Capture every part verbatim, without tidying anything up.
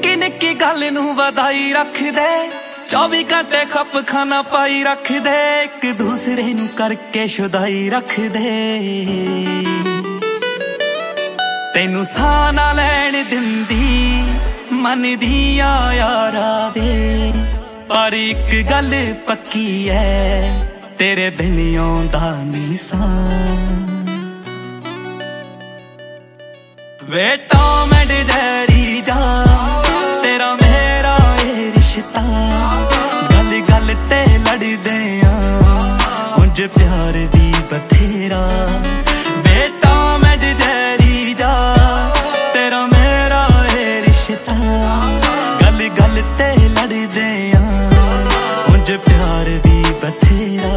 निक्की निक्की गल नूं वधाई रख दे, चौबी घंटे खप खाना पाई रख दे, एक दूसरे नूं करके शुदाई रख दे। तैनू साह ना लैण दिंदी मन दिया यारा वे, पर एक गल पक्की है तेरे बिन आउंदा नी सां। वे टॉम एंड जेरी जा तेरा मेरा ये रिश्ता, गल गल ते लड़दे आ उंज प्यार भी बथेरा। वे टॉम एंड जेरी जा तेरा मेरा ये रिश्ता, गल गल ते लड़दे आ उंज प्यार भी बथेरा।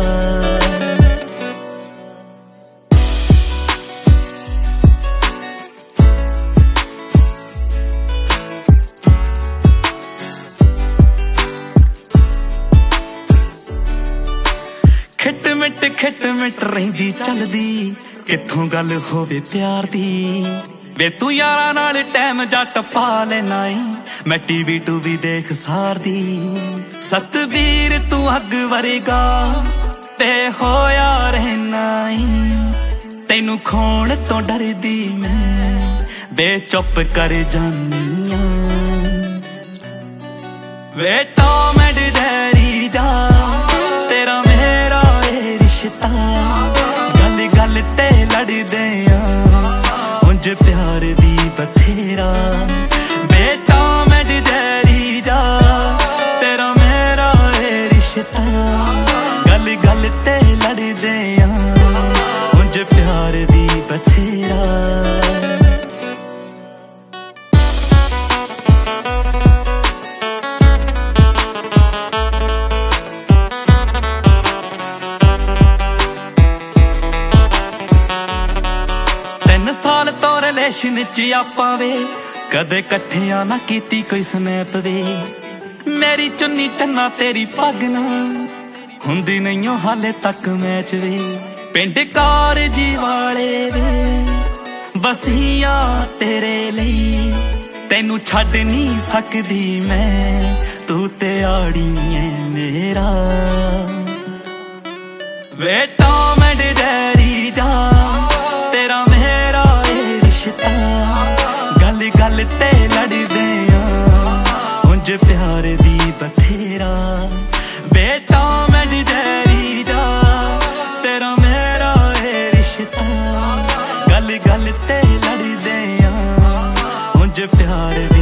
खिट मिट खिट मिट रहिंदी चलदी किथों गल होवे प्यार दी। वे तू यारां नाल टैम जट पा लेना ई, मैं टीवी टूवी देख सार दी। सतवीर तू अग वरेगा ते होया रहना ई, तैनू खोण तो डरदी मैं वे चुप कर जानी आ। वे टॉम एंड जेरी जा तेरा मेरा ये रिश्ता, गल गल ते लड़दे आ उंज प्यार भी बथेरा। वे टॉम एंड जेरी जा तेरा मेरा ये रिश्ता, गल गल ते लड़दे आ उंज प्यार भी बथेरा। तीन साल तो रिलेशन च आपां वे, कदे कट्ठियां ना कीती कोई स्नैप वे। मेरी चुन्नी चन्ना तेरी पग ना हुंदी नहीं हाले तक मैच वे। पिंड कारजी वाले वे बसिया तेरे लई, तैनू छड्ड नहीं सकदी मैं तू ते आड़ी ऐ मेरा। वे टॉम एंड जेरी जा तेरा मेरा ये रिश्ता, गल गल ते लड़दे आ उंज प्यार भी बथेरा। वे टॉम एंड जेरी जा तेरा मेरा ये रिश्ता, गल गल ते लड़दे आ उंज प्यार